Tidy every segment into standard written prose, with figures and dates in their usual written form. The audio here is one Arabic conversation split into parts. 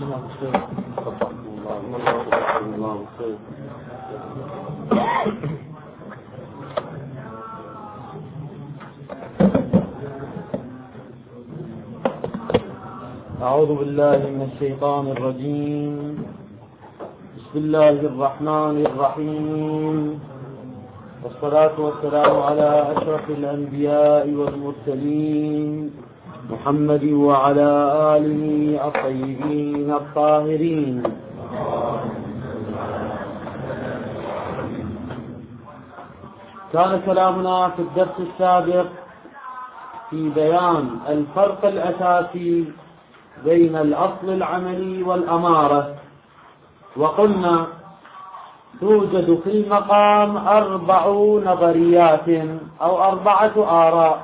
أعوذ بالله من الشيطان الرجيم. بسم الله الرحمن الرحيم، والصلاة والسلام على أشرف الأنبياء والمرسلين محمد وعلى آله الطيبين الطاهرين. كان كلامنا في الدرس السابق في بيان الفرق الأساسي بين الأصل العملي والأمارة، وقلنا توجد في المقام 4 نظريات أو 4 آراء.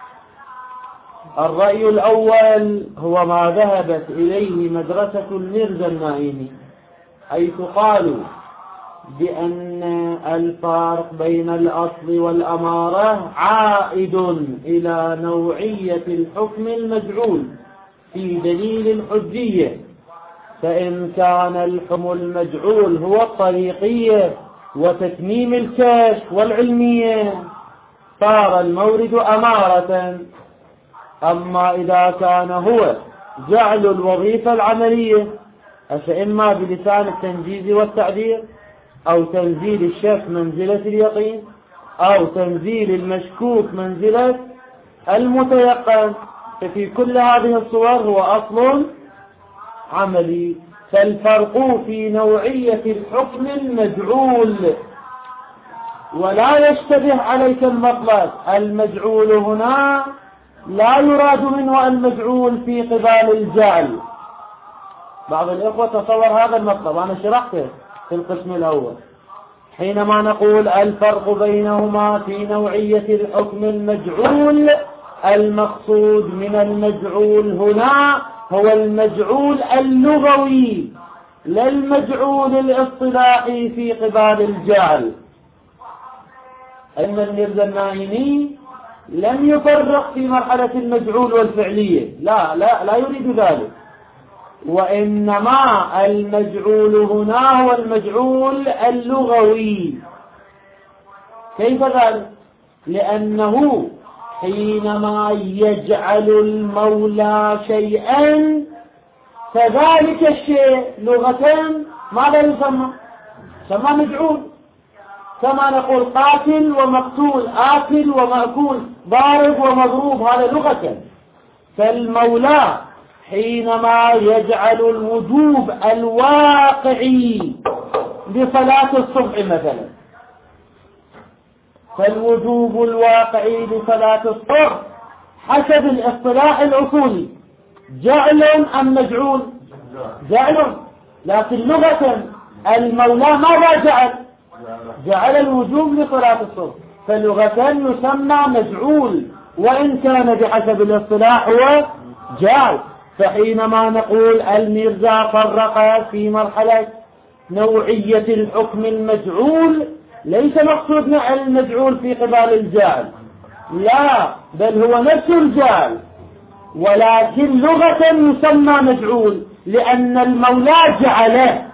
الرأي الأول هو ما ذهبت إليه مدرسة الميرزا النائمي، حيث قالوا بأن الفارق بين الأصل والأمارة عائد إلى نوعية الحكم المجعول في دليل الحجية، فإن كان الحكم المجعول هو الطريقية وتتميم الكشف والعلمية صار المورد أمارة، أما إذا كان هو جعل الوظيفة العملية فإما بلسان التنجيز والتعبير، أو تنزيل الشك منزلة اليقين، أو تنزيل المشكوك منزلة المتيقن، ففي كل هذه الصور هو أصل عملي. فالفرق في نوعية الحكم المجعول، ولا يشتبه عليك المطلب. المجعول هنا لا يراد منه المجعول في قبال الجعل. بعض الإخوة تصور هذا المطلب، أنا شرحته في القسم الأول. حينما نقول الفرق بينهما في نوعية الحكم المجعول، المقصود من المجعول هنا هو المجعول اللغوي، لا المجعول الاصطلاحي في قبال الجعل. أن الميرزا النائمي لم يفرق في مرحلة المجعول والفعلية، لا يريد ذلك، وإنما المجعول هنا هو المجعول اللغوي. كيف ذلك؟ لأنه حينما يجعل المولى شيئا فذلك الشيء لغة ماذا يسمى؟ يسمى مجعول، كما نقول قاتل ومقتول، آكل ومأكول، ضارب ومضروب، هذا لغة. فالمولى حينما يجعل الوجوب الواقعي لصلاة الصبح مثلا، فالوجوب الواقعي لصلاة الصبح حسب الاصطلاح الأصولي جعل أم مجعول؟ جعل. لكن لغة المولى ماذا جعل الوجوب لصلاة الصبح، فلغة يسمى مجعول، وإن كان بحسب الاصطلاح هو جعل. فحينما نقول الميرزا فرق في مرحلة نوعية الحكم المجعول، ليس مقصودنا المجعول في قبال الجعل، لا، بل هو نفس الجعل، ولكن لغة يسمى مجعول لأن المولى جعله.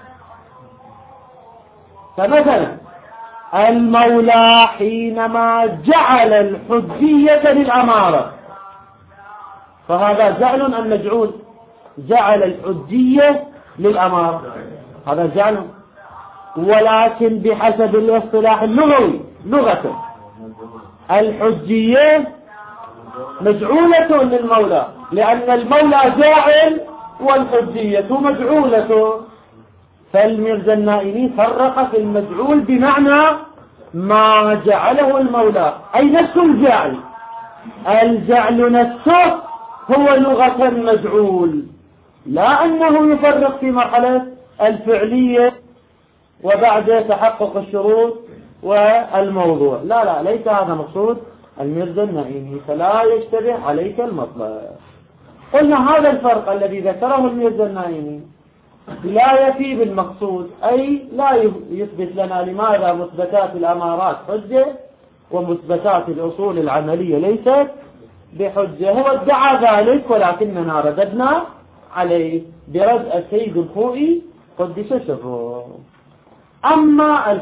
فمثلا المولى حينما جعل الحجية للأمارة فهذا جعل أم مجعول؟ جعل الحجية للأمارة، هذا جعل، ولكن بحسب الاصطلاح اللغوي لغة الحجية مجعولة للمولى، لأن المولى جاعل والحجية مجعولة. فالميرزا النائمي فرق في المجعول بمعنى ما جعله المولى، أي نفس الجعل. الجعل نفسه هو لغة مجعول، لا أنه يفرق في مرحلة الفعلية وبعد تحقق الشروط والموضوع، لا، ليس هذا مقصود الميرزا النائمي، فلا يشتبه عليك المطلب. قلنا هذا الفرق الذي ذكره الميرزا النائمي لا يفي بالمقصود، أي لا يثبت لنا لماذا مثبتات الأمارات حجة ومثبتات الأصول العملية ليست بحجة. هو ادعى ذلك ولكننا رددنا عليه برد السيد الخوئي قدس سره. أما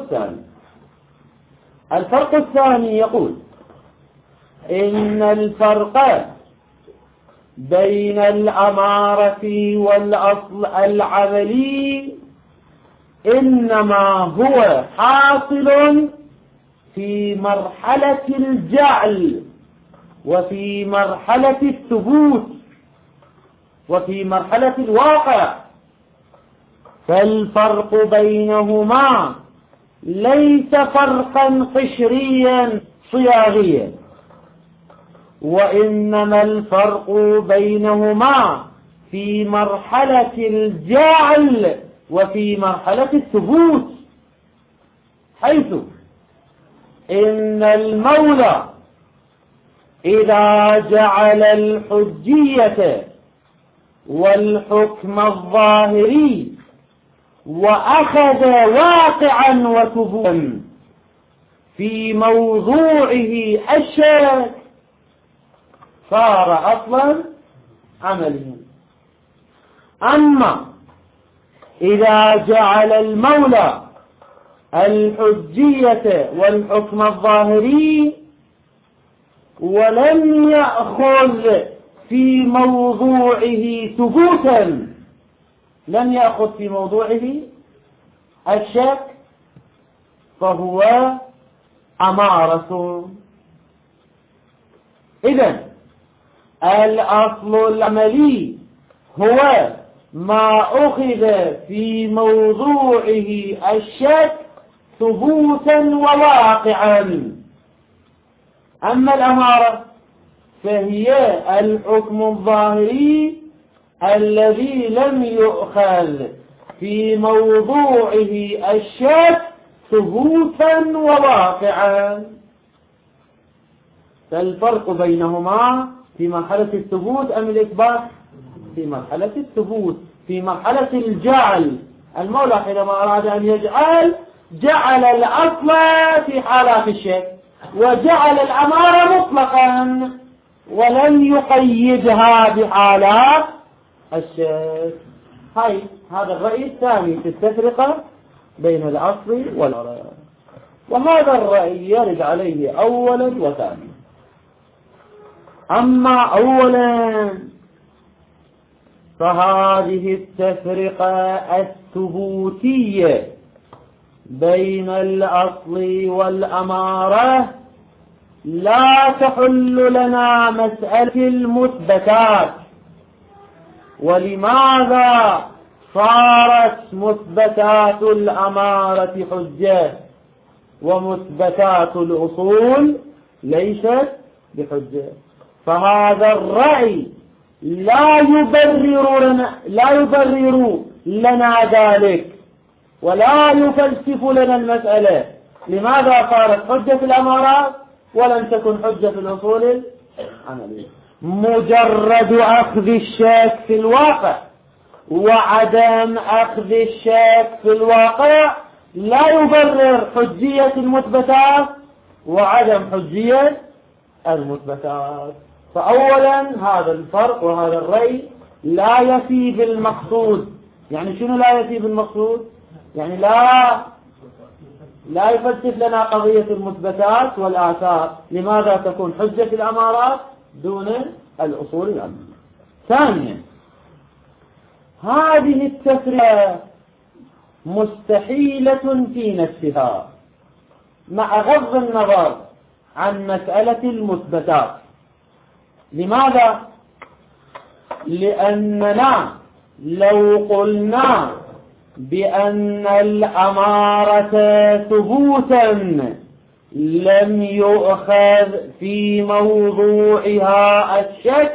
الفرق الثاني يقول إن الفرق بين الأمارة والأصل العملي إنما هو حاصل في مرحلة الجعل وفي مرحلة الثبوت وفي مرحلة الواقع. فالفرق بينهما ليس فرقا قشريا صياغيا، وإنما الفرق بينهما في مرحلة الجعل وفي مرحلة الثبوت، حيث إن المولى إذا جعل الحجية والحكم الظاهري وأخذ واقعا وثبوتا في موضوعه الشك صار أصلا عمليا. أما إذا جعل المولى الحجية والحكم الظاهري ولم يأخذ في موضوعه ثبوتا، لم يأخذ في موضوعه الشك، فهو أمارة. إذن الأصل العملي هو ما أخذ في موضوعه الشك ثبوتا وواقعا. أما الأمارة فهي الحكم الظاهري الذي لم يؤخذ في موضوعه الشك ثبوتا وواقعا. فالفرق بينهما في مرحلة الثبوت أم الإثبات؟ في مرحلة الثبوت، في مرحلة الجعل. المولى حينما أراد أن يجعل جعل الأصل في حالات الشك وجعل الأمارة مطلقا ولم يقيدها بحالات الشك. هذا الرأي الثاني في التفرقة بين الأصل والأمارة، وهذا الرأي يرد عليه أولا وثانيا. أما أولا فهذه التفرقة الثبوتية بين الأصل والأمارة لا تحل لنا مسألة المثبتات. ولماذا صارت مثبتات الأمارة حجة ومثبتات الأصول ليست بحجة؟ فهذا الرأي لا يبرر لنا ذلك ولا يفلسف لنا المسألة. لماذا صارت حجة في الأمارات ولم تكن حجة في الأصول العملية؟ مجرد أخذ الشك في الواقع وعدم أخذ الشك في الواقع لا يبرر حجية المثبتات وعدم حجية المثبتات. فأولا هذا الفرق وهذا الرأي لا يفي بالمقصود. يعني شنو لا يفي بالمقصود؟ يعني لا يفلسف لنا قضية المثبتات والآثار. لماذا تكون حجة في الأمارات دون الأصول العلمية؟ ثانيا هذه التفرقة مستحيلة في نفسها مع غض النظر عن مسألة المثبتات. لماذا؟ لأننا لو قلنا بأن الأمارة ثبوتا لم يؤخذ في موضوعها الشك،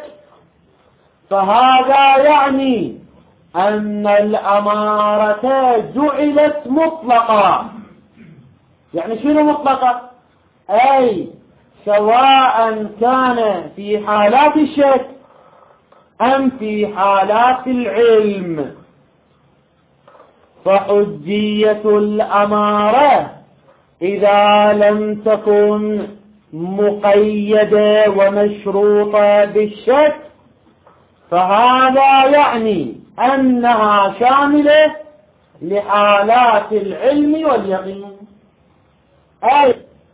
فهذا يعني أن الأمارة جعلت مطلقة. يعني شنو مطلقة؟ أي سواء كان في حالات الشك أم في حالات العلم. فحجية الأمارة إذا لم تكن مقيدة ومشروطة بالشك فهذا يعني أنها شاملة لحالات العلم واليقين. أي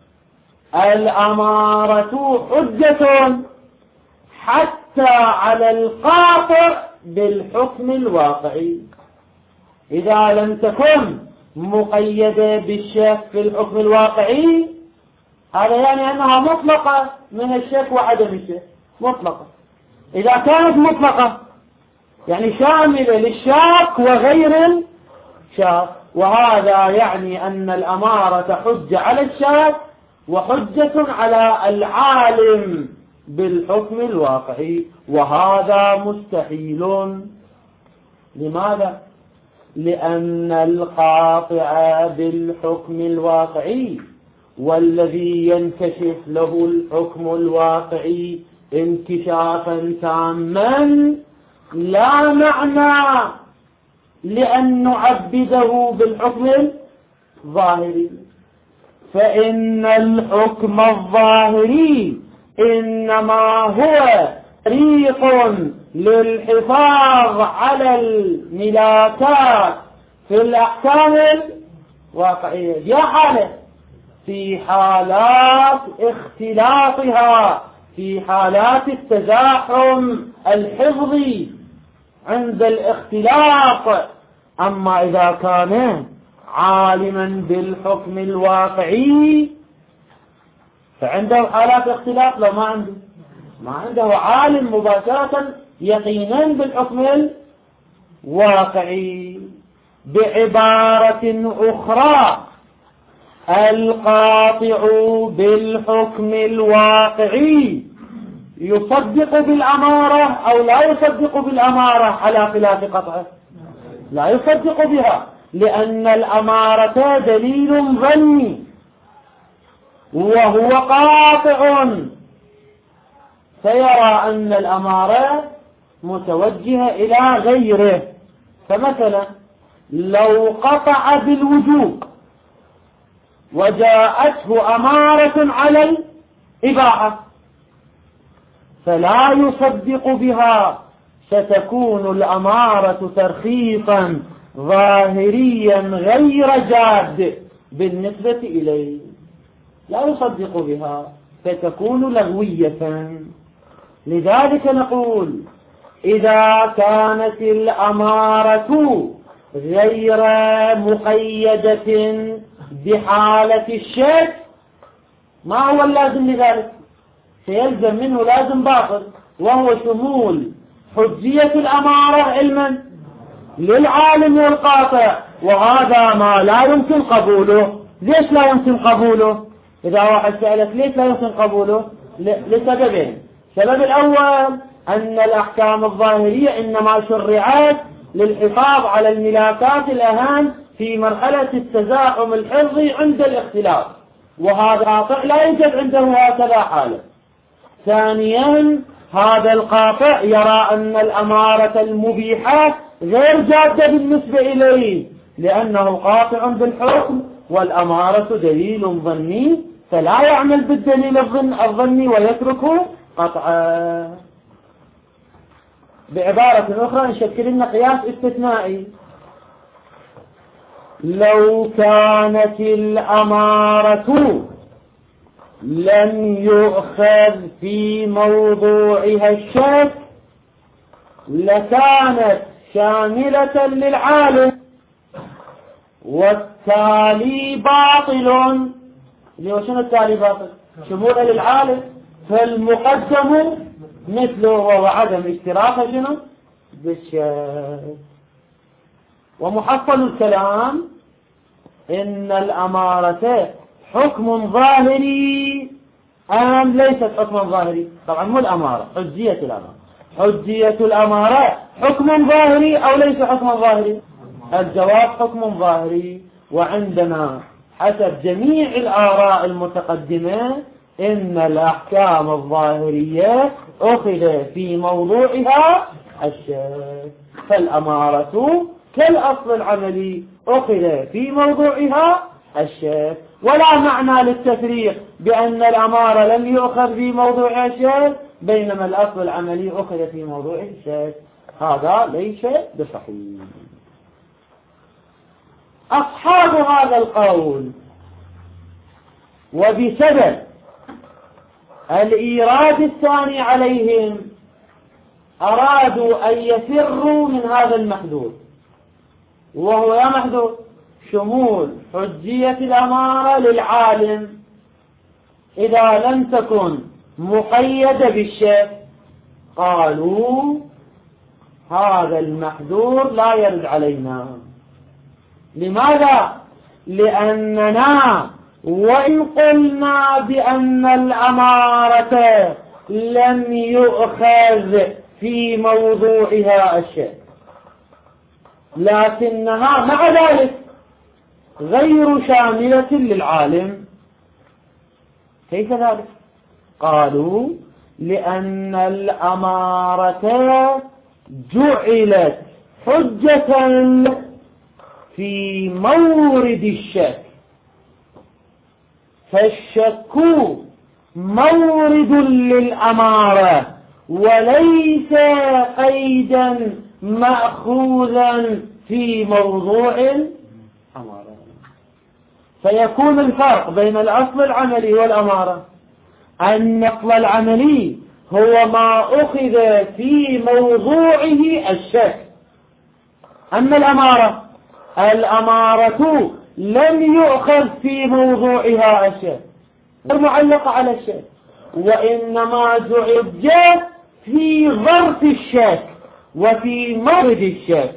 الأمارة حجة حتى على القاطع بالحكم الواقعي، إذا لم تكن مقيدة بالشك في الحكم الواقعي هذا يعني أنها مطلقة من الشك وعدم الشك، مطلقة. إذا كانت مطلقة يعني شاملة للشاك وغير الشاك، وهذا يعني أن الأمارة حجة على الشاك وحجة على العالم بالحكم الواقعي، وهذا مستحيل. لماذا؟ لأن القاطع بالحكم الواقعي والذي ينكشف له الحكم الواقعي انكشافا تاما لا معنى لأن نعبده بالحكم الظاهري، فإن الحكم الظاهري إنما هو طريق للحفاظ على الملاكات في الأحكام الواقعية. يا حالة في حالات اختلاطها، في حالات التزاحم الحفظي عند الاختلاط. أما إذا كان عالما بالحكم الواقعي فعنده حالات اختلاط، لا ما عنده عالم مباشرة يقينا بالحكم الواقعي. بعبارة أخرى القاطع بالحكم الواقعي يصدق بالأمارة أو لا يصدق بالأمارة على خلاف قطعه؟ لا يصدق بها، لأن الأمارة دليل ظني وهو قاطع، فيرى أن الأمارة متوجهة إلى غيره. فمثلا لو قطع بالوجوب وجاءته أمارة على الإباحة فلا يصدق بها، ستكون الأمارة ترخيصا ظاهريا غير جاد بالنسبة إليه، لا يصدق بها فتكون لغوية. لذلك نقول إذا كانت الأمارة غير مقيدة بحالة الشك ما هو اللازم لذلك؟ سيلزم منه لازم باطل، وهو شمول حجية الأمارة علما للعالم والقاطع، وهذا ما لا يمكن قبوله. ليش لا يمكن قبوله؟ إذا واحد سألك ليش لا يمكن قبوله؟ لسببين. السبب الأول أن الأحكام الظاهرية إنما شرعت للحفاظ على الملاكات الأهم في مرحلة التزاحم الحفظي عند الاختلاف، وهذا قاطع لا يوجد عنده هكذا حالة. ثانيا هذا القاطع يرى أن الأمارة المبيحة غير جادة بالنسبة إليه، لأنه قاطع بالحكم والأمارة دليل ظني، فلا يعمل بالدليل الظني ويترك قطعا. بعبارة أخرى نشكل لنا قياس استثنائي. لو كانت الأمارة لم يؤخذ في موضوعها الشك لكانت شاملة للعالم، والتالي باطل. شنو التالي باطل؟ شمول للعالم، فالمقدم مثله وهو عدم اشتراكه شنو بالشك. ومحصل الكلام إن الأمارة حكم ظاهري أم ليست حكم ظاهري؟ طبعا مو الأمارة، حجية الأمارة. حجية الأمارة حكم ظاهري أو ليس حكم ظاهري؟ الجواب حكم ظاهري. وعندنا حسب جميع الآراء المتقدمة إن الأحكام الظاهرية أخذ في موضوعها الشك، فالأمارة كالأصل العملي أخذ في موضوعها الشك، ولا معنى للتفريق بأن الأمارة لم يؤخذ في موضوع الشك بينما الأصل العملي أخذ في موضوع الشك. هذا ليس بصحيح. أصحاب هذا القول وبسبب الإيراد الثاني عليهم أرادوا أن يفروا من هذا المحدود، وهو يا محدود شمول حجية الأمارة للعالم إذا لم تكن مقيدة بالشك. قالوا هذا المحذور لا يرد علينا. لماذا؟ لأننا وإن قلنا بأن الأمارة لم يؤخذ في موضوعها الشك، لكنها مع ذلك غير شاملة للعالم. كيف ذلك؟ قالوا لأن الأمارة جعلت حجة في مورد الشك، فالشك مورد للأمارة وليس قيدا مأخوذا في موضوع الأمارة. فيكون الفرق بين الأصل العملي والأمارة أن الأصل العملي هو ما أخذ في موضوعه الشك، أما الأمارة لم يؤخذ في موضوعها الشك، المعلقة على الشك، وإنما جعلت في ظرف الشك وفي مورد الشك.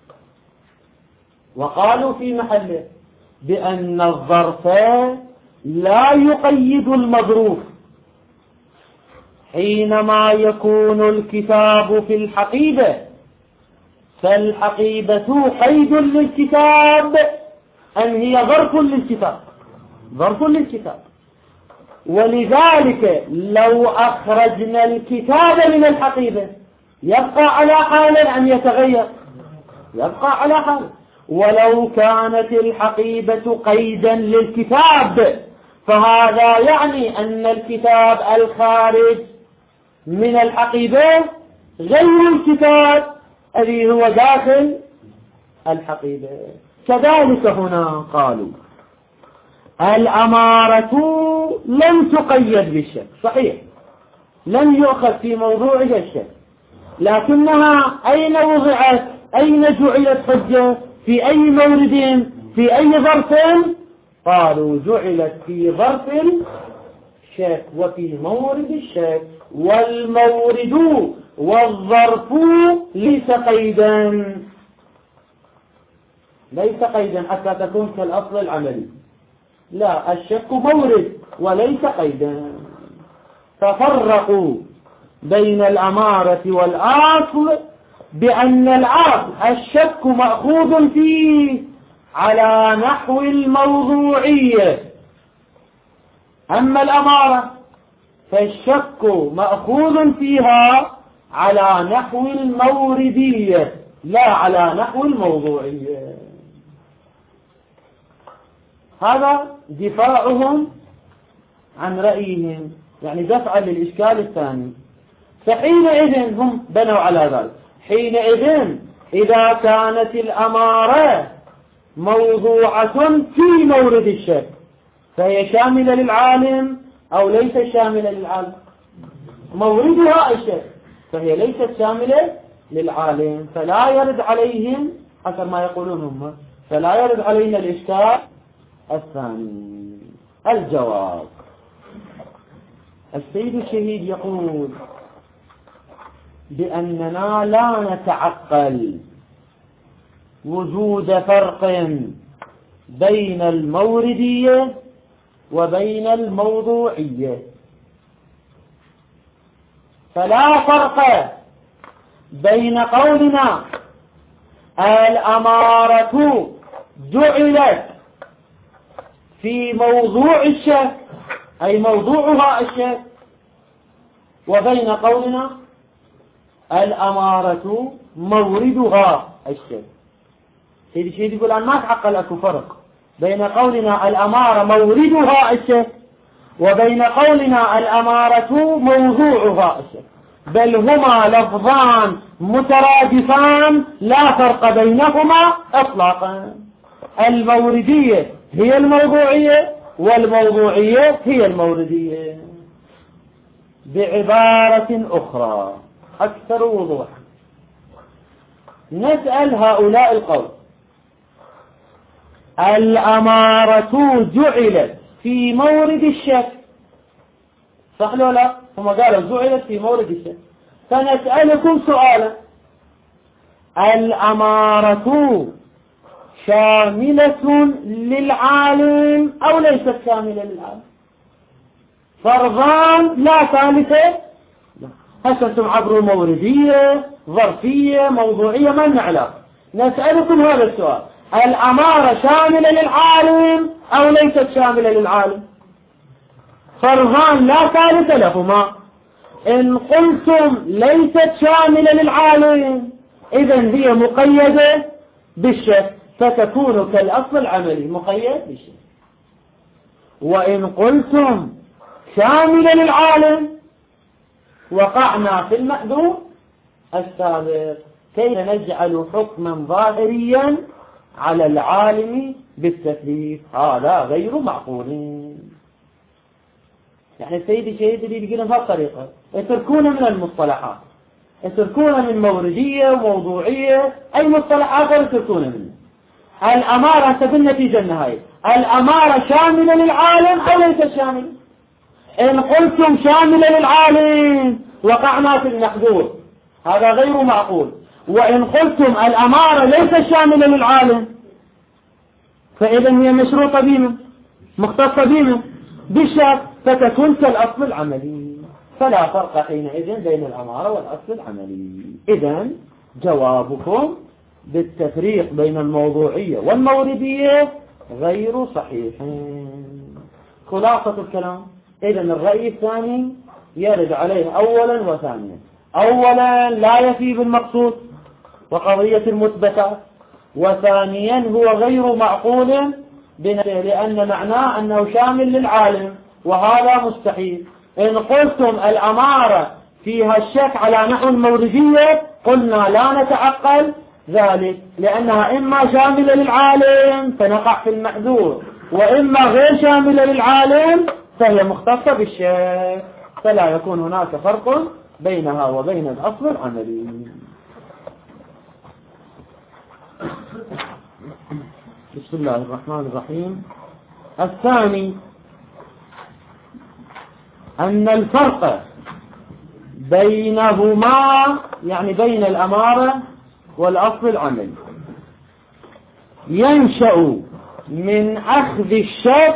وقالوا في محله بأن الظرف لا يقيد المظروف. حينما يكون الكتاب في الحقيبة فالحقيبة قيد للكتاب أن هي ظرف للكتاب، ولذلك لو أخرجنا الكتاب من الحقيبة يبقى على حال أن يتغير، يبقى على حال. ولو كانت الحقيبة قيدا للكتاب فهذا يعني أن الكتاب الخارج من الحقيبة غير الكتاب الذي هو داخل الحقيبة. كذلك هنا قالوا الأمارة لم تقيد بالشك، صحيح لم يؤخذ في موضوعها الشك، لكنها أين وضعت؟ أين جعلت حجة؟ في أي مورد؟ في أي ظرف؟ قالوا جعلت في ظرف الشك وفي مورد الشك، والمورد والظرف ليس قيدا حتى تكون كالأصل العملي. لا، الشك مورد وليس قيدا. ففرقوا بين الأمارة والأصل بأن الأصل الشك مأخوذ فيه على نحو الموضوعية، أما الأمارة فالشك مأخوذ فيها على نحو الموردية لا على نحو الموضوعية. هذا دفاعهم عن رأيهم، يعني دفعا للإشكال الثاني. فحينئذ هم بنوا على ذلك. حينئذ إذا كانت الأمارة موضوعة في مورد الشك فهي شاملة للعالم أو ليست شاملة للعالم؟ موردها الشك، فهي ليست شاملة للعالم، فلا يرد عليهم حسب ما يقولون هم، فلا يرد علينا الإشكال الثاني. الجواب: السيد الشهيد يقول بأننا لا نتعقل وجود فرق بين الموردية وبين الموضوعية، فلا فرق بين قولنا الأمارة جعلت في موضوع الشك أي موضوعها الشك، وبين قولنا الأمارة موردها الشك. سيدي الشهيد يقول أنا ما أتعقل أكو فرق بين قولنا الأمارة موردها الشك وبين قولنا الأمارة موضوعها الشك، بل هما لفظان مترادفان لا فرق بينهما إطلاقا. الموردية هي الموضوعية والموضوعية هي الموردية. بعبارة أخرى أكثر وضوحا، نسأل هؤلاء القوم: الأمارة جعلت في مورد الشك، صح ولا لا؟ هم قالوا جعلت في مورد الشك، فنسألكم سؤالا: الأمارة شاملة للعالم أو ليست شاملة للعالم؟ فرضان لا ثالثة. هسه عبر موردية ظرفية موضوعية ما نعلم. نسألكم هذا السؤال: الأمارة شاملة للعالم أو ليست شاملة للعالم؟ فرضان لا ثالث لهما. إن قلتم ليست شاملة للعالم إذن هي مقيدة بالشك، فتكون كالأصل العملي مقيد بالشك. وإن قلتم شاملة للعالم وقعنا في المأذون السابق: كيف نجعل حكما ظاهريا على العالم بالتكليف؟ هذا غير معقول. يعني السيد الشهيد اللي يقولون بهالطريقة يتركون من المصطلحات، يتركون من موردية وموضوعية، أي مصطلحات يتركون منه. الأمارة بالنتيجة النهائية الأمارة شاملة للعالم أو ليس شاملة؟ إن قلتم شاملة للعالم وقعنا في المحظور، هذا غير معقول. وإن قلتم الأمارة ليست شاملة للعالم فإذا هي مشروطة بهم مختصة بهم بالشرط، فتكون كالأصل العملي، فلا فرق حينئذ بين الأمارة والأصل العملي. إذن جوابكم بالتفريق بين الموضوعية والموردية غير صحيح. خلاصة الكلام: إذن الرأي الثاني يرد عليه أولا وثانيا. أولا لا يفي بالمقصود وقضية المثبتات، وثانيا هو غير معقول لأن معناه أنه شامل للعالم، وهذا مستحيل. إن قلتم الأمارة فيها الشك على نحو الموردية قلنا لا نتعقل ذلك، لأنها إما شاملة للعالم فنقع في المحذور، وإما غير شاملة للعالم فهي مختصة بالشك، فلا يكون هناك فرق بينها وبين الأصل العملي. بسم الله الرحمن الرحيم. الثاني أن الفرق بينهما، يعني بين الأمارة والأصل العملي، ينشأ من أخذ الشك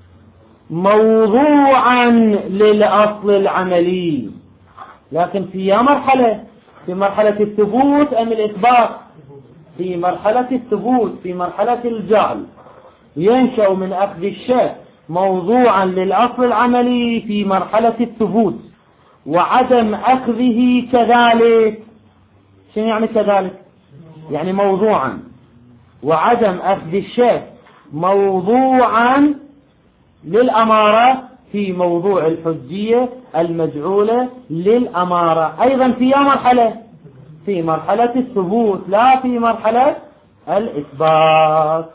موضوعا للأصل العملي، لكن في مرحلة، في مرحلة الثبوت أم الإثبات؟ في مرحلة الثبوت، في مرحلة الجعل. ينشأ من أخذ الشك موضوعا للأصل العملي في مرحلة الثبوت، وعدم أخذه كذلك. شنو يعني كذلك؟ يعني موضوعا، وعدم أخذ الشك موضوعا للأمارة في موضوع الحجية المجعولة للأمارة أيضا في مرحلة، في مرحلة الثبوت لا في مرحلة الإثبات.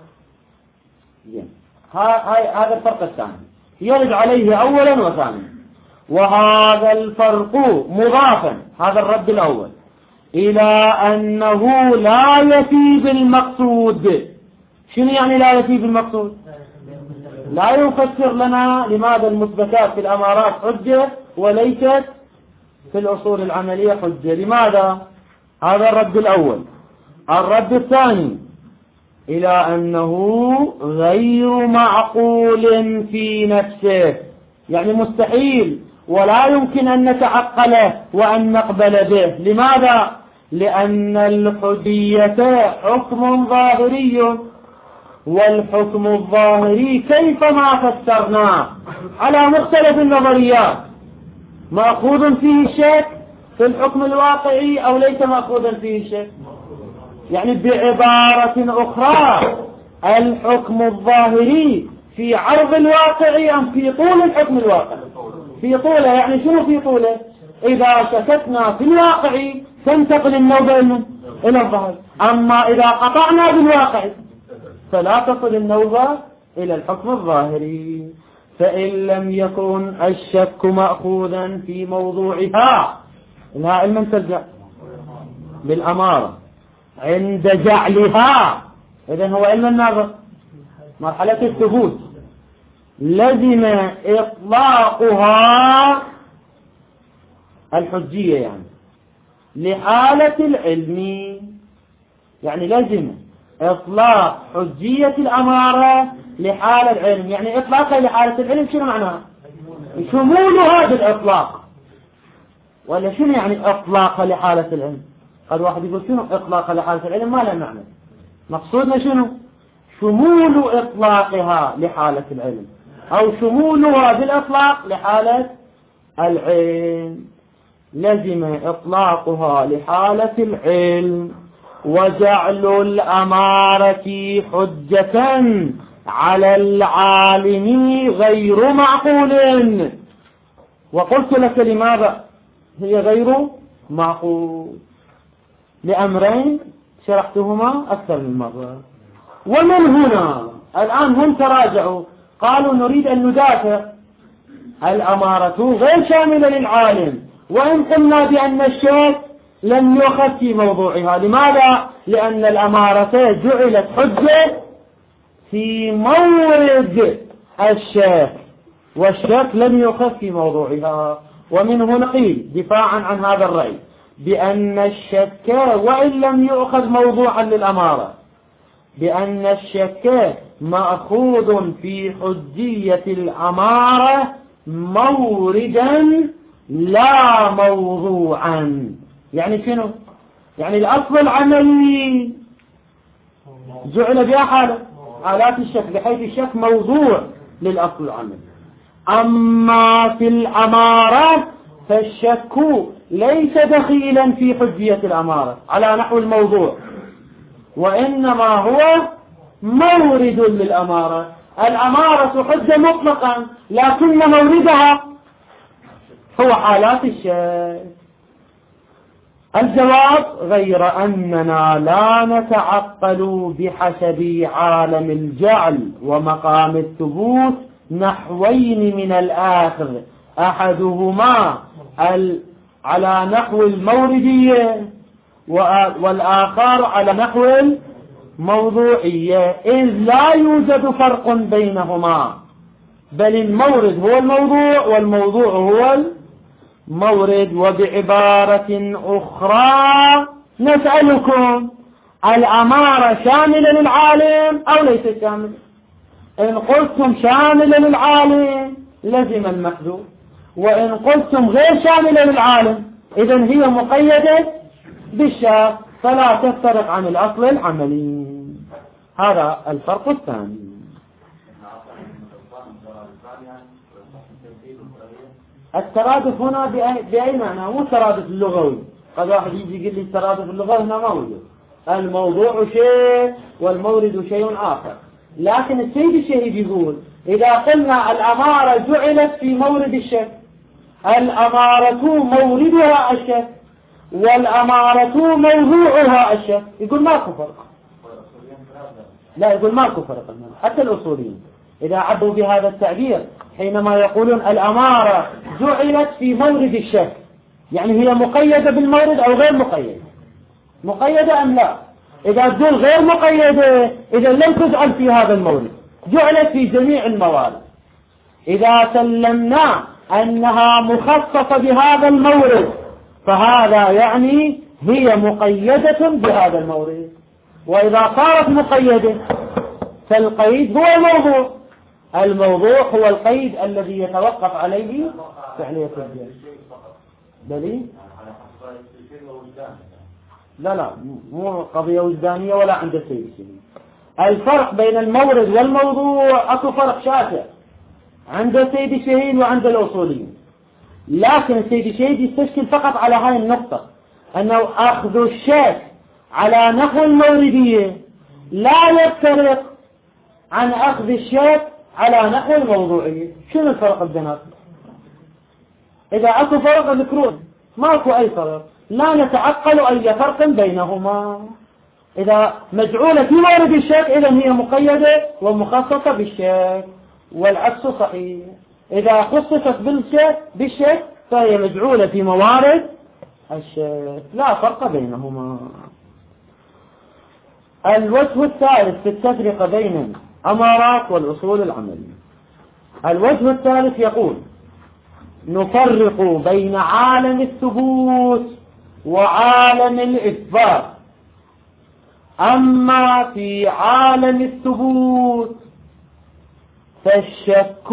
هذا الفرق الثاني يرد عليه أولا وثانيا. وهذا الفرق مضافا، هذا الرد الأول، إلى أنه لا يفي بالمقصود. شنو يعني لا يفي بالمقصود؟ لا يفسر لنا لماذا المثبتات في الأمارات حجة وليست في الأصول العملية حجة، لماذا؟ هذا الرد الأول. الرد الثاني إلى أنه غير معقول في نفسه، يعني مستحيل ولا يمكن أن نتعقله وأن نقبل به. لماذا؟ لأن الحجية حكم ظاهري، والحكم الظاهري كيفما فسرناه على مختلف النظريات مأخوذ فيه الشك في الحكم الواقعي أو ليس مأخوذا فيه الشك. يعني بعبارة أخرى الحكم الظاهري في عرض الواقع أم في طول الحكم الواقع؟ في طوله. يعني شنو في طوله؟ إذا شككنا في الواقع تنتقل النوبة إلى الظاهر، أما إذا قطعنا بالواقع فلا تصل النوبة إلى الحكم الظاهري. فإن لم يكن الشك مأخوذا في موضوعها، إنها علما ترجع بالأمارة عند جعلها، إذن هو علم النظر مرحلة الثبوت، لزم إطلاقها الحجية يعني لحالة العلم. يعني لزم إطلاق حجية الأمارة لحالة العلم. يعني إطلاقها لحالة العلم شنو معناها؟ شمول هذا الإطلاق، ولا شنو يعني إطلاقها لحالة العلم؟ قد واحد يقول شنو إطلاقها لحالة العلم؟ ما له معنى. مقصودنا شنو؟ شمول إطلاقها لحالة العلم، أو شمولها بالإطلاق لحالة العلم. لزم إطلاقها لحالة العلم وجعل الأمارة حجة على العالم غير معقول. وقلت لك لماذا هي غير معقول؟ لأمرين شرحتهما أكثر من مرة. ومن هنا الآن هم تراجعوا قالوا نريد أن ندافع الأمارة غير شاملة للعالم، وإن قلنا بأن الشك لم يؤخذ في موضوعها. لماذا؟ لأن الأمارة جعلت حجة في مورد الشك، والشك لم يؤخذ في موضوعها. ومن هنا قيل دفاعا عن هذا الرأي بأن الشك وإن لم يؤخذ موضوعا للأمارة، بأن الشك مأخوذ في حجية الأمارة موردا لا موضوعا. يعني شنو؟ يعني الأصل العملي جعل بها حالات الشك، بحيث الشك موضوع للأصل العملي. أما في الأمارة فالشك ليس دخيلا في حجية الأمارة على نحو الموضوع، وإنما هو مورد للأمارة. الأمارة حجة مطلقا، لكن موردها هو حالات الشك. الجواب غير أننا لا نتعقل بحسب عالم الجعل ومقام الثبوت نحوين من الآخر، أحدهما على نحو الموردية والآخر على نحو الموضوعية، إذ لا يوجد فرق بينهما، بل المورد هو الموضوع والموضوع هو المورد. وبعبارة أخرى نسألكم: الأمارة شاملة للعالم أو ليست شاملة؟ إن قلتم شاملة للعالم لزم المحذوف، وإن قلتم غير شاملة للعالم إذن هي مقيدة بالشك فلا تفترق عن الأصل العملي. هذا الفرق الثاني. الترادف هنا بأي معنى؟ مو الترادف اللغوي. قد واحد يجي يقول لي الترادف اللغوي هنا موجود، الموضوع شيء والمورد شيء آخر. لكن السيد الشهيد يقول إذا قلنا الأمارة جعلت في مورد الشك، الأمارة موردها الشك والأمارة موضوعها الشك، يقول ماكو فرق. لا، يقول ماكو فرق. حتى الأصوليين إذا عبوا بهذا التعبير حينما يقولون الأمارة جعلت في مورد الشك، يعني هي مقيدة بالمورد أو غير مقيدة؟ مقيدة أم لا؟ إذا تقول غير مقيدة إذا لم تجعل في هذا المورد، جعلت في جميع الموارد. إذا سلمنا أنها مخصصة بهذا المورد فهذا يعني هي مقيدة بهذا المورد. وإذا صارت مقيدة فالقيد هو الموضوع، الموضوع هو القيد الذي يتوقف عليه فعلية الجهل. دليل؟ لا مو قضية وجدانية ولا عند السيد الشهيد. الفرق بين المورد والموضوع أكو فرق شاسع عند السيد الشهيد وعند الأصوليين، لكن السيد الشهيد يستشكل فقط على هاي النقطة، أنه أخذ الشك على نحو الموردية لا يفترق عن أخذ الشيء على نحو الموضوعه. شنو الفرق بيناتهم؟ إذا أكو فرق ذكرون، ماكو أي فرق، لا نتعقل أي فرق بينهما. إذا مجعولة في مورد الشك إذن هي مقيدة ومخصصة بالشك، والعكس صحيح. إذا خصصت بالشك فهي مجعولة في موارد الشك، لا فرق بينهما. الوجه الثالث في التفرقة بين الأمارات والأصول العملية. الوجه الثالث يقول: نفرق بين عالم الثبوت وعالم الإثبات. أما في عالم الثبوت فالشك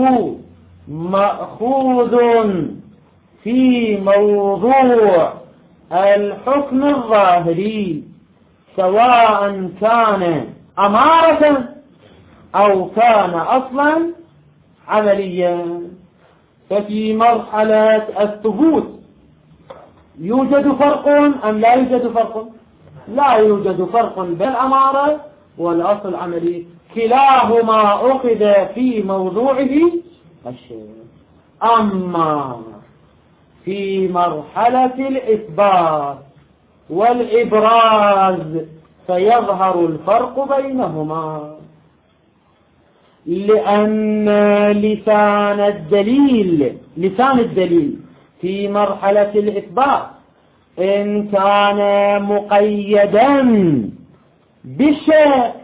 مأخوذ في موضوع الحكم الظاهري، سواء كان أمارة أو كان أصلا عمليا. ففي مرحلة الثبوت يوجد فرق أم لا يوجد فرق؟ لا يوجد فرق بين الأمارة والأصل العملي، كلاهما أخذ في موضوعه الشيء. أما في مرحلة الإثبات والإبراز فيظهر الفرق بينهما، لأن لسان الدليل في مرحلة الإثبات إن كان مقيدا بالشيء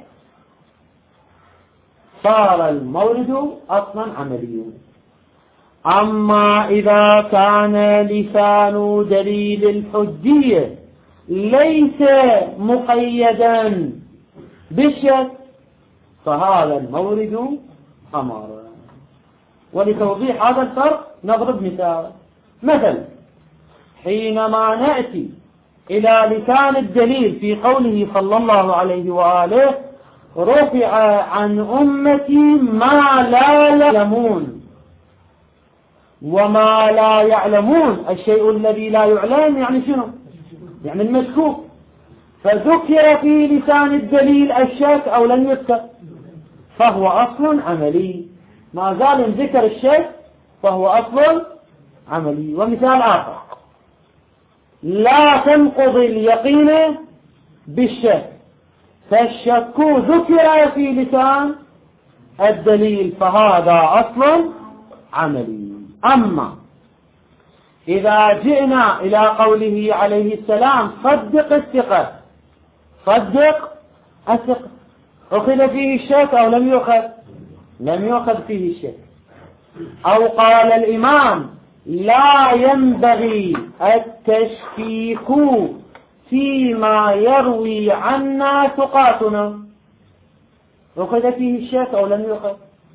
صار المورد أصلا عمليا. أما إذا كان لسان دليل الحجية ليس مقيدا بالشيء فهذا المورد أمارة. ولتوضيح هذا الفرق نضرب مثل حينما نأتي إلى لسان الدليل في قوله صلى الله عليه وآله: رفع عن أمتي ما لا يعلمون. وما لا يعلمون الشيء الذي لا يعلم يعني شنو؟ يعني المشكوك. فذكر في لسان الدليل الشك أو لم يذكر فهو أصل عملي، ما زال ذكر الشك فهو أصل عملي. ومثال آخر: لا تنقض اليقين بالشك، فالشك ذكر في لسان الدليل فهذا أصل عملي. أما إذا جئنا إلى قوله عليه السلام: صدق الثقة، أخذ فيه الشك أو لم يؤخذ؟ لم يؤخذ فيه الشك. أو قال الإمام: لا ينبغي التشكيك فيما يروي عنا ثقاتنا، أخذ فيه الشك أو لم يؤخذ؟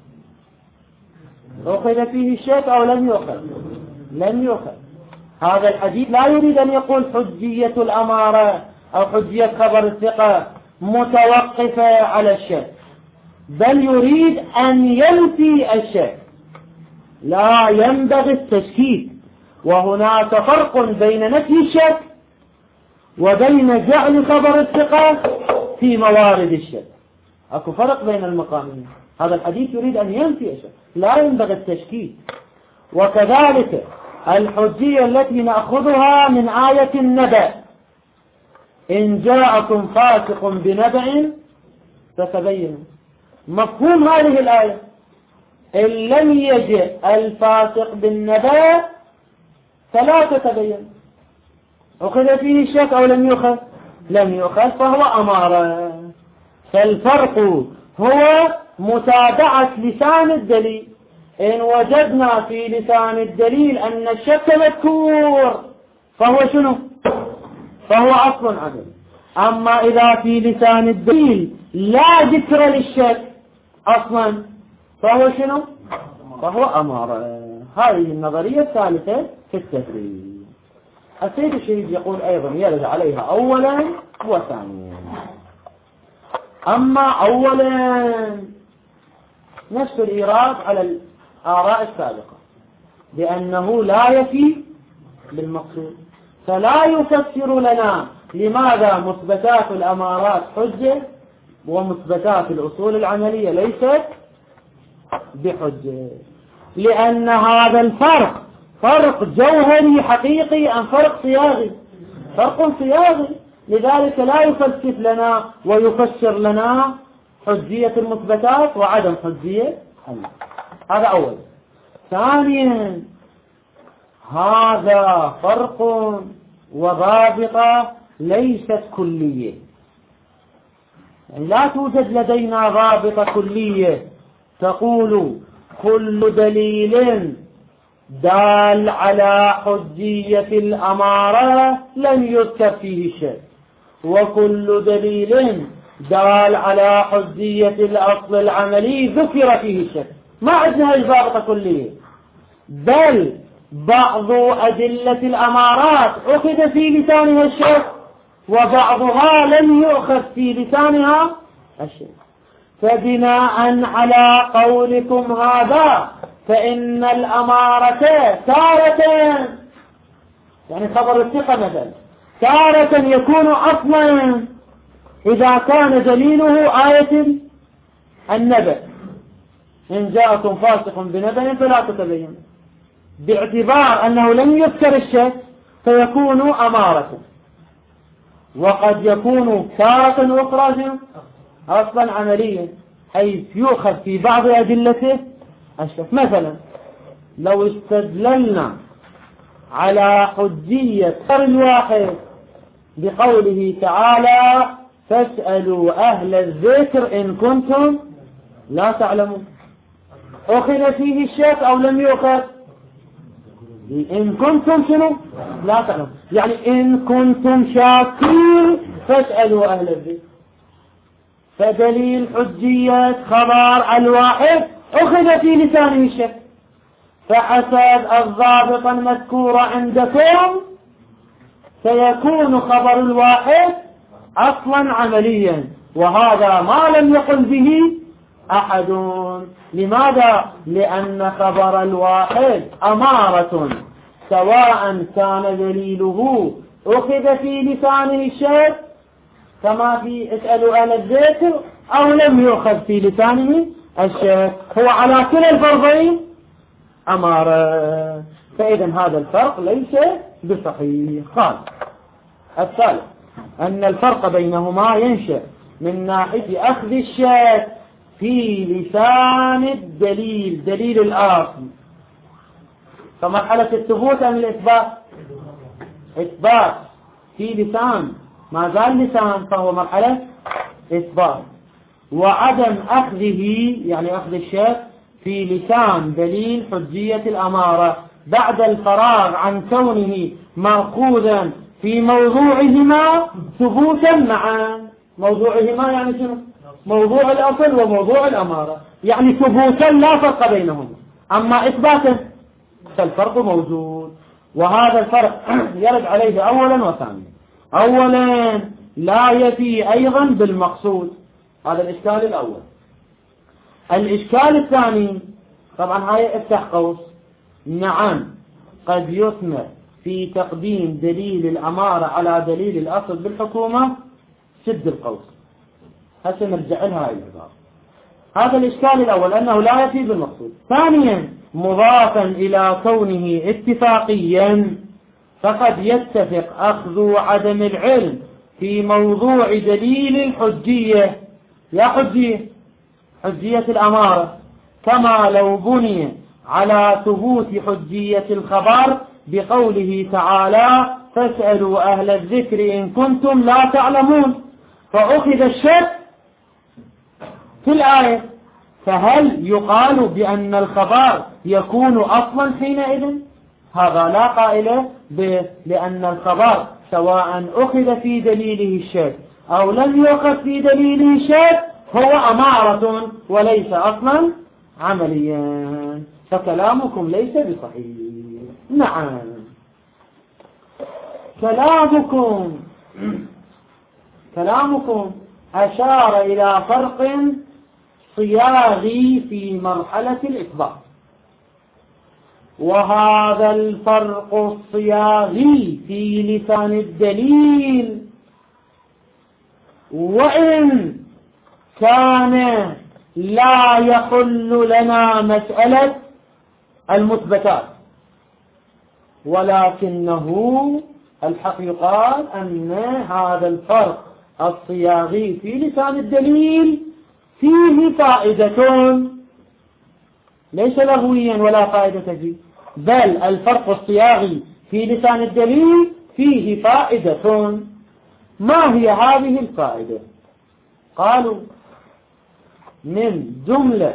أخذ فيه الشك أو لم يؤخذ؟ لم يؤخذ. هذا الحديث لا يريد أن يقول حجية الأمارة أو حجية خبر الثقة متوقفة على الشك، بل يريد أن ينفي الشك. لا ينبغي التشكيك. وهناك فرق بين نفي الشك وبين جعل خبر الثقة في موارد الشك. أكو فرق بين المقامين. هذا الحديث يريد أن ينفي الشك، لا ينبغي التشكيك. وكذلك الحجية التي نأخذها من آية النبأ: إن جاءكم فاسق بنبأ فتبينوا. مفهوم هذه الآية: إن لم يجئ الفاسق بالنبأ فلا تتبين. أخذ فيه الشك أو لم يؤخذ؟ لم يؤخذ، فهو أمارة. فالفرق هو متابعة لسان الدليل. إن وجدنا في لسان الدليل أن الشك مذكور فهو شنو؟ فهو أصل عدل. أما إذا في لسان الدليل لا ذكر للشك أصلا فهو شنو؟ فهو أمارة. هذه النظرية الثالثة في التفريق. السيد الشهيد يقول أيضا يرد عليها أولا وثانيا. أما أولا نفس الإيراد على الآراء السابقة بأنه لا يفي بالمقصود، فلا يفسر لنا لماذا مثبتات الأمارات حجة ومثبتات الأصول العملية ليست بحجة، لأن هذا الفرق فرق جوهري حقيقي أم فرق صياغي؟ فرق صياغي، لذلك لا يفلسف لنا ويفسر لنا حجية المثبتات وعدم حجية. هذا أول. ثانيا، هذا فرق وضابطة ليست كلية، يعني لا توجد لدينا ضابطة كلية تقول كل دليل دال على حجية الأمارة لم يذكر فيه شيء، وكل دليل دال على حجية الأصل العملي ذكر فيه شيء. ما عندنا ضابطة كلية، بل بعض أدلة الأمارات أخذ في لسانها الشيء وبعضها لم يؤخذ في لسانها الشيء. فبناء على قولكم هذا فإن الأمارة تارة، يعني خبر الثقة مثلا، تارة يكون أصلا إذا كان دليله آية النبأ، إن جاءكم فاسق بنبأ فلا تتبينوا، باعتبار أنه لم يذكر الشيء فيكون أمارة. وقد يكون تارة أخرى أصلا عمليا، حيث يؤخذ في بعض أدلته الشيء. مثلا لو استدللنا على حجية الواحد بقوله تعالى فاسألوا أهل الذكر إن كنتم لا تعلمون، أخذ فيه الشك أو لم يؤخذ؟ إن كنتم شنو؟ لا تعلمون، يعني إن كنتم شاكين فاسألوا أهل الذكر. فدليل حجية خبر الواحد أخذ في لسانه الشك، فحسب الضابط المذكور عندكم سيكون خبر الواحد أصلا عمليا، وهذا ما لم يقل به أحد. لماذا؟ لأن خبر الواحد أمارة، سواء كان دليله أخذ في لسانه الشيء كما في اسألوا أهل الذكر أو لم يؤخذ في لسانه الشيء، هو على كلا الفرضين أمارة. فإذا هذا الفرق ليس بصحيح. قال الثالث أن الفرق بينهما ينشأ من ناحية أخذ الشيء في لسان الدليل، دليل الأصل، فمرحلة الثبوت أم الإثبات؟ إثبات في لسان، ما زال لسان فهو مرحلة إثبات. وعدم أخذه يعني أخذ الشيء في لسان دليل حجية الأمارة بعد الفراغ عن كونه مأخوذا في موضوعهما ثبوتا معا. موضوعهما يعني شنو؟ موضوع الأصل وموضوع الأمارة، يعني ثبوتا لا فرق بينهما، أما إثباتا فالفرق موجود. وهذا الفرق يرد عليه أولا وثانيا. أولا لا يفي أيضا بالمقصود، هذا الإشكال الأول. الإشكال الثاني، طبعا هاي افتح قوس، نعم قد يثمر في تقديم دليل الأمارة على دليل الأصل بالحكومة، سد القوس، هسه نرجع لها هاي العبارة. هذا الإشكال الأول أنه لا يفي بالمقصود. ثانيا مضافا إلى كونه اتفاقيا، فقد يتفق أخذ عدم العلم في موضوع دليل الحجية، يا حجية حجية الأمارة، كما لو بني على ثبوت حجية الخبر بقوله تعالى فاسألوا أهل الذكر إن كنتم لا تعلمون، فأخذ الشك في الآية، فهل يقال بأن الخبر يكون أصلا حينئذ؟ هذا لا قائل به، لأن الخبر سواء أخذ في دليله الشك أو لم يؤخذ في دليله الشك هو أمارة وليس أصلا عمليا، فكلامكم ليس بصحيح. نعم كلامكم أشار إلى فرق صياغي في مرحلة الإثبات، وهذا الفرق الصياغي في لسان الدليل وإن كان لا يحل لنا مسألة المثبتات، ولكنه الحق يقال أن هذا الفرق الصياغي في لسان الدليل فيه فائدة، ليس لغويا ولا فائدة فيه، بل الفرق الصياغي في لسان الدليل فيه فائدة. ما هي هذه الفائدة؟ قالوا من جملة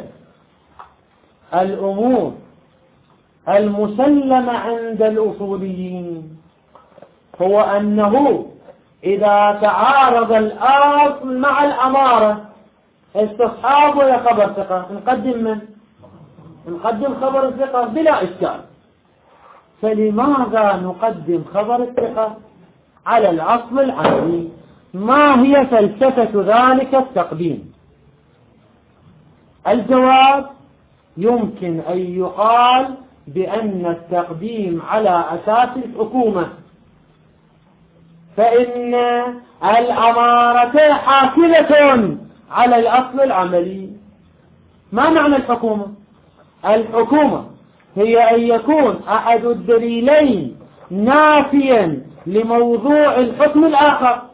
الأمور المسلمة عند الأصوليين هو أنه إذا تعارض الأصل مع الأمارة استصحاب ولا خبر ثقة، نقدم خبر الثقة بلا إشكال. فلماذا نقدم خبر الثقة على الأصل العملي؟ ما هي فلسفة ذلك التقديم؟ الجواب يمكن أن يقال بأن التقديم على أساس الحكومة، فإن الأمارة حاكمة على الأصل العملي. ما معنى الحكومة؟ الحكومة هي أن يكون أحد الدليلين نافيا لموضوع الحكم الآخر،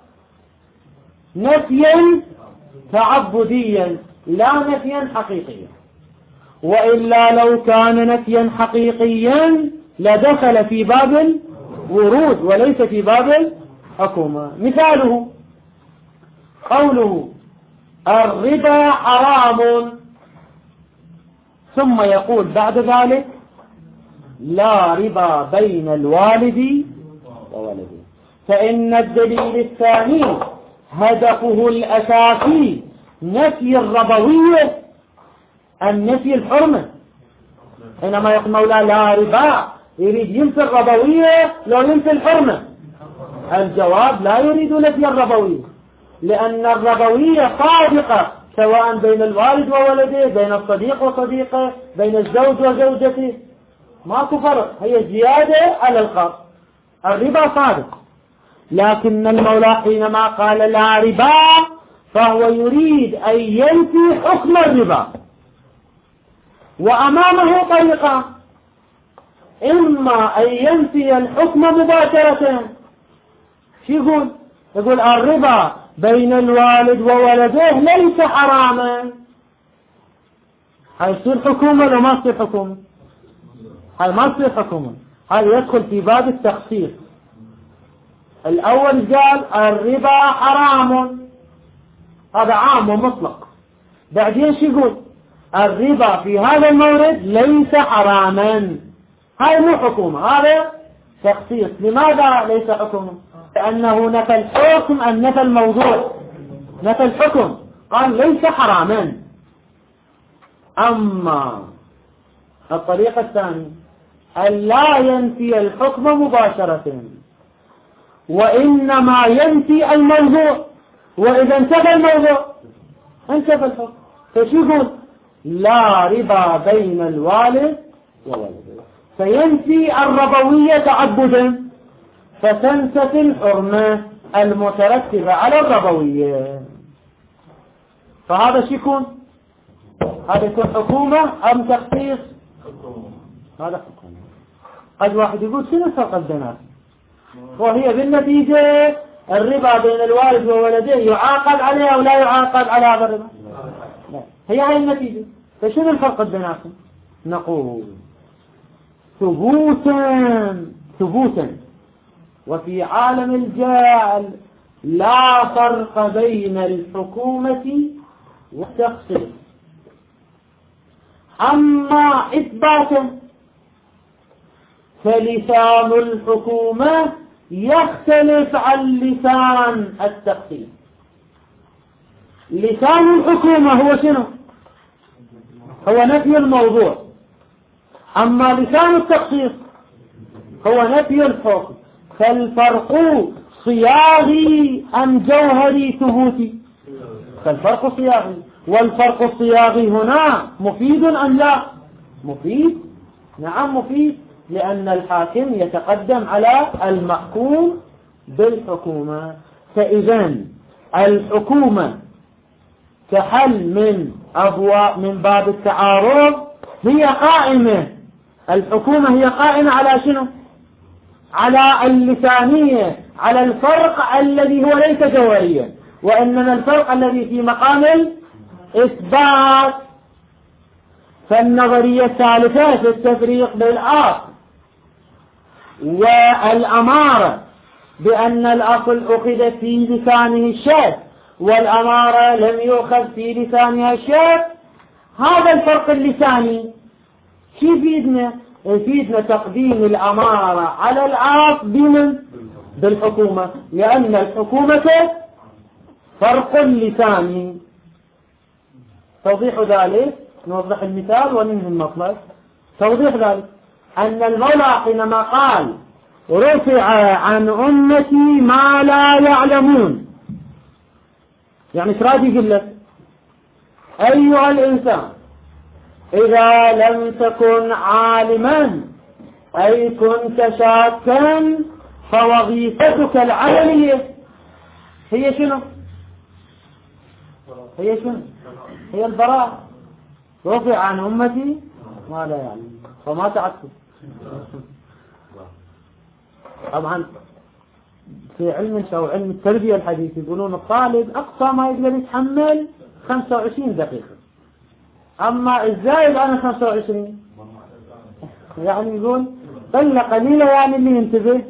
نفيا تعبديا لا نفيا حقيقيا، وإلا لو كان نفيا حقيقيا لدخل في باب الورود وليس في باب الحكومة. مثاله قوله الربا حرام، ثم يقول بعد ذلك لا ربا بين الوالد وولده، فإن الدليل الثاني هدفه الأساسي نفي الربوية، النفي الحرمة. حينما يقول مولى لا ربا يريد ينفي الربوية لو ينفي الحرمة؟ الجواب لا يريد نفي الربوية، لأن الربوية صادقة سواء بين الوالد وولده، بين الصديق وصديقه، بين الزوج وزوجته، ماكو فرق، هي زيادة على القرض. الربا صادق، لكن المولى حينما قال لا ربا فهو يريد أن ينفي حكم الربا، وأمامه طريقة: إما أن ينفي الحكم مباشرة. شو يقول؟ يقول الربا بين الوالد وولده ليس حراما. هاي يصير حكومة ولا ما يصير حكومة؟ هاي ما يصير حكومة، هاي يدخل في باب التخصيص. الأول قال الربا حرام، هذا عام ومطلق. بعدين شو يقول؟ الربا في هذا المورد ليس حراما. هاي مو حكومة، هذا تخصيص. لماذا ليس حكومة؟ لأنه نفى الحكم، أن نفى الموضوع، نفى الحكم، قال ليس حراما. أما الطريقة الثانية أن لا ينفي الحكم مباشرة، وإنما ينفي الموضوع، وإذا انتفى الموضوع انتفى الحكم. فشو يقول؟ لا ربا بين الوالد وولده، فينفي الربوية تعبدا، فتنتفي الحرمة المترتبة على الربوية. فهذا شو يكون؟ هذا يكون حكومة أم تخصيص؟ هذا حكومة. قد واحد يقول شنو الفرق بينهم؟ وهي بالنتيجة الربا بين الوالد وولده يعاقب عليها ولا يعاقب على هذا الربا؟ لا. هي هاي النتيجة. فشنو الفرق بينهم؟ نقول ثبوتا وفي عالم الجعل لا فرق بين الحكومة والتخصيص. أما إثباتا فلسان الحكومة يختلف عن لسان التخصيص. لسان الحكومة هو شنو؟ هو نفي الموضوع. أما لسان التخصيص هو نفي الحكم. فالفرق صياغي أم جوهري ثبوتي؟ فالفرق صياغي. والفرق الصياغي هنا مفيد أم لا؟ مفيد، نعم مفيد، لأن الحاكم يتقدم على المحكوم بالحكومة. فإذا الحكومة كحل من باب التعارض هي قائمة. الحكومة هي قائمة على شنو؟ على اللسانية، على الفرق الذي هو ليس جوهريا، وإنما الفرق الذي في مقام الإثبات. فالنظرية الثالثة في التفريق بالعقل والأمارة بأن الأصل أخذ في لسانه الشيء والأمارة لم يؤخذ في لسانها الشيء. هذا الفرق اللساني كيف يفيدنا؟ يفيدنا تقديم الأمارة على العاص بالحكومة، لأن الحكومة فرق لساني. توضيح ذلك نوضح المثال وننهي المطلب. توضيح ذلك أن المولى حينما قال رفع عن أمتي ما لا يعلمون، يعني ايش راح يقول لك؟ أيها الإنسان إذا لم تكن عالما أي كنت شاكا فوظيفتك العملية هي شنو؟ هي البراءة. رفع عن أمتي ما لا يعلم فما تعكس. طبعا في علم التربية الحديث يقولون الطالب أقصى ما يقدر يتحمل 25 دقيقة، أما الزائد أنا 25 يعني يقول قلة قليلة يعني اللي ينتبه.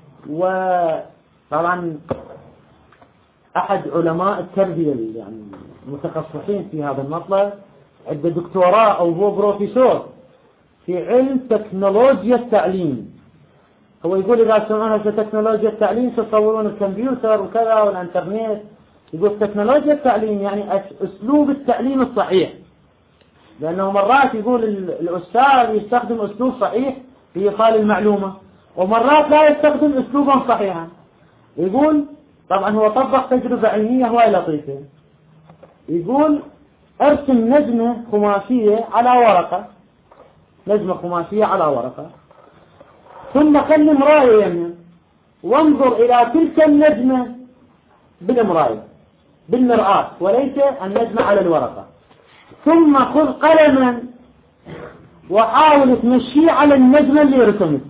وطبعا أحد علماء التربية يعني المتخصصين في هذا المطلب عنده دكتوراه أو هو بروفيسور في علم تكنولوجيا التعليم. هو يقول إذا سمعنا في تكنولوجيا التعليم تتصورون الكمبيوتر وكذا والإنترنت. يقول تكنولوجيا التعليم يعني أسلوب التعليم الصحيح، لأنه مرات يقول الأستاذ يستخدم أسلوب صحيح في إيصال المعلومة ومرات لا يستخدم أسلوبا صحيحا. يقول طبعا هو طبق تجربة علمية هواي لطيفة. يقول ارسم نجمة خماسية على ورقة، نجمة خماسية على ورقة، ثم خل مراية يمين وانظر إلى تلك النجمة بالمراية بالمرآة وليس النجمة على الورقة، ثم خذ قلما وحاول تمشيه على النجمة اللي رسمت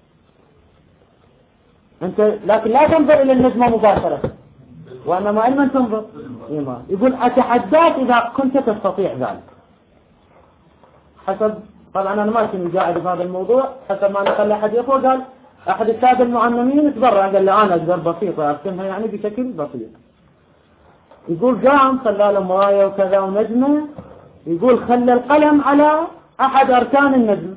أنت، لكن لا تنظر إلى النجمة مباشرة وإنما علما تنظر. يقول أتحداك إذا كنت تستطيع ذلك. حسب طبعا أنا ما كنت قاعد في هذا الموضوع، حسب ما نقل أحد يقول قال أحد السادة المعلمين تبرع قال لي أنا أقدر بسيطة أرسمها يعني بشكل بسيط. يقول قام خلى له مراية وكذا ونجمة، يقول خلى القلم على أحد أركان النجمة.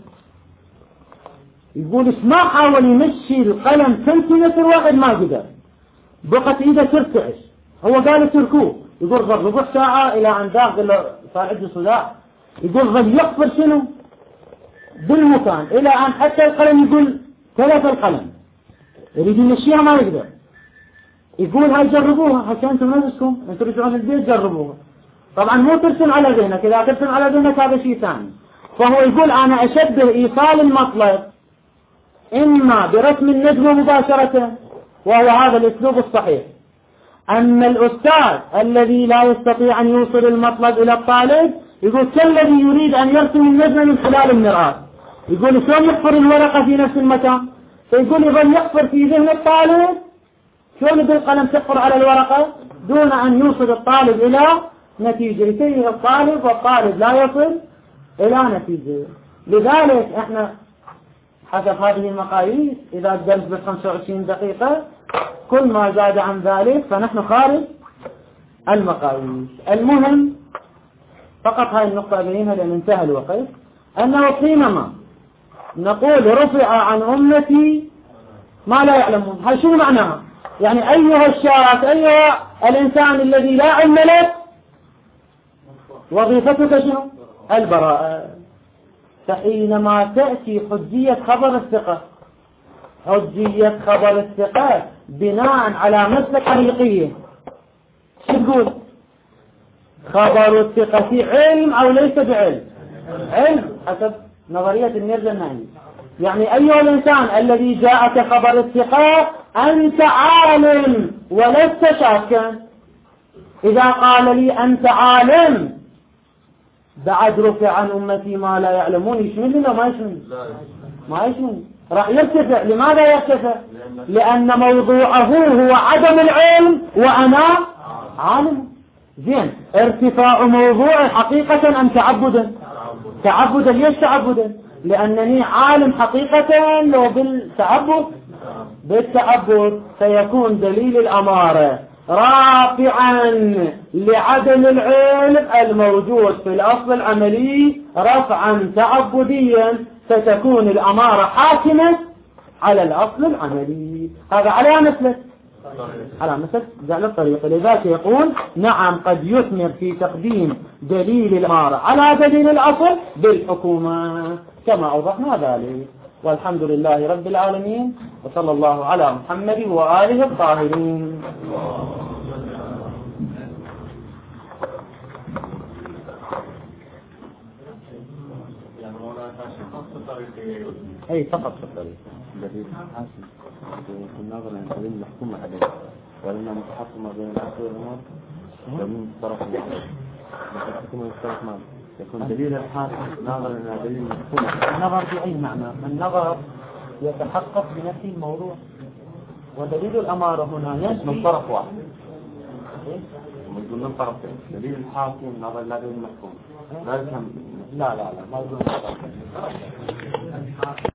يقول ما حاول يمشي القلم سنتيمتر واحد ما قدر، بقت إيده ترتعش. هو قال اتركوه. يقول ظل ربع ساعة إلى أن داخل صار عنده صداع. يقول ظل يقفل شنو بالمكان إلى أن حتى القلم يقول ثلاث القلم يريد يمشيها ما يقدر. يقول هاي جربوها حتى أنتم نفسكم أنتم رجعون البيت جربوها. طبعا مو ترسم على ذهنك، إذا ترسم على ذهنك هذا شيء ثاني. فهو يقول أنا أشبه إيصال المطلب إما برسم النجمة مباشرة وهو هذا الأسلوب الصحيح، أما الأستاذ الذي لا يستطيع أن يوصل المطلب إلى الطالب يقول كالذي يريد أن يرسم النجمة من خلال المرآة. يقول شلون يحفر الورقة في نفس المكان؟ فيقول يظل يحفر في ذهن الطالب شلون بالقلم تحفر على الورقة دون أن يوصل الطالب إلى نتيجة، يتيه الطالب والطالب لا يصل إلى نتيجة. لذلك احنا حسب هذه المقاييس إذا الدرس ب25 دقيقة كل ما زاد عن ذلك فنحن خارج المقاييس. المهم فقط هاي النقطة أبينها لأن انتهى الوقت، أنه حينما نقول رفع عن أمتي ما لا يعلمون، هل شو معناها؟ يعني أيها الشاك أيها الإنسان الذي لا علم لك وظيفتك شنو؟ البراءة. فحينما تأتي حجية خبر الثقة، حجية خبر الثقة بناء على مسلك حقيقية، شو تقول؟ خبر الثقة علم أو ليس بعلم؟ علم حسب نظرية الميرزا النعيمي. يعني أيها الإنسان الذي جاءك خبر الثقة أنت عالم ولست شاكا. إذا قال لي أنت عالم بعد رفع عن أمتي ما لا يعلمون، يشمل لنا ما يشمل؟ ما يشمل، راح يرتفع. لماذا يرتفع؟ لأن موضوعه هو عدم العلم وأنا عالم. زين، ارتفاع موضوعي حقيقة أم تعبدا؟ تعبدا. ليش تعبدا؟ لأنني عالم حقيقة. لو بالتعبد فيكون دليل الأمارة رافعا لعدم العلم الموجود في الأصل العملي رفعا تعبديا، فتكون الأمارة حاكمة على الأصل العملي. هذا على مثل جعل الطريق. لذلك يقول نعم قد يثمر في تقديم دليل الأمارة على دليل الأصل بالحكومة كما أوضحنا ذلك. والحمد لله رب العالمين، وصلى الله على محمد وآله الطاهرين. أي فقط في الطريق دليل حاسم في النظر عن دليل المحكوم عليه، ولما متحكم بين العقل والأمر ومن طرف الحكومة يكون دليل الحاسم ناظر إلى دليل المحكوم. النظر بأي معنى؟ النظر يتحقق بنفس الموضوع، ودليل الأمارة هنا من طرف واحد. من طرفين، دليل الحاكم نظر إلى دليل المحكوم. لا ما يقول